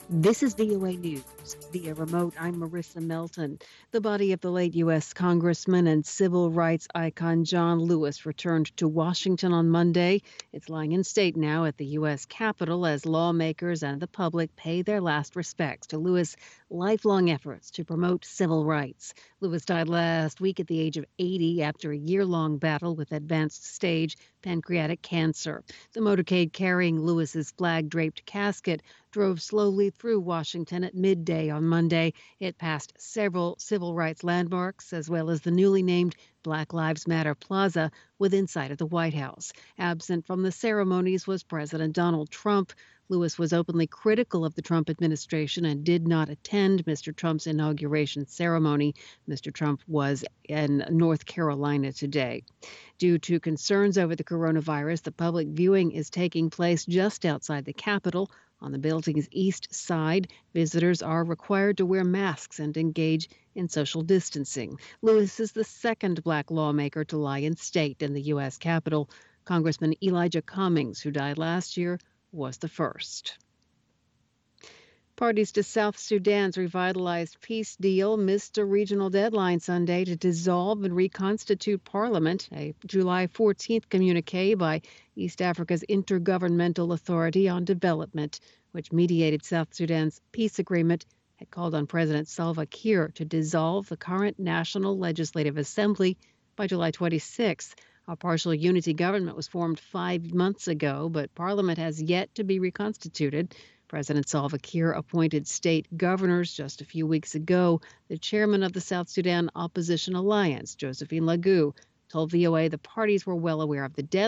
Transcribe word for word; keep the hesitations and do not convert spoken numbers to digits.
This is V O A News. Via remote, I'm Marissa Melton. The body of the late U S Congressman and civil rights icon John Lewis returned to Washington on Monday. It's lying in state now at the U S Capitol as lawmakers and the public pay their last respects to Lewis' lifelong efforts to promote civil rights. Lewis died last week at the age of eighty after a year-long battle with advanced stage pancreatic cancer. The motorcade carrying Lewis's flag-draped casket drove slowly through Washington at midday on Monday. It passed several civil rights landmarks, as well as the newly named Black Lives Matter Plaza within sight of the White House. Absent from the ceremonies was President Donald Trump. Lewis was openly critical of the Trump administration and did not attend Mister Trump's inauguration ceremony. Mister Trump was in North Carolina today. Due to concerns over the coronavirus, the public viewing is taking place just outside the Capitol. On the building's east side, visitors are required to wear masks and engage in social distancing. Lewis is the second black lawmaker to lie in state in the U S Capitol. Congressman Elijah Cummings, who died last year, was the first. Parties to South Sudan's revitalized peace deal missed a regional deadline Sunday to dissolve and reconstitute parliament. A July fourteenth communique by East Africa's Intergovernmental Authority on Development, which mediated South Sudan's peace agreement, had called on President Salva Kiir to dissolve the current National Legislative Assembly by July twenty-sixth. A partial unity government was formed five months ago, but parliament has yet to be reconstituted. President Salva Kiir appointed state governors just a few weeks ago. The chairman of the South Sudan Opposition Alliance, Josephine Lagu, told V O A the parties were well aware of the deadline.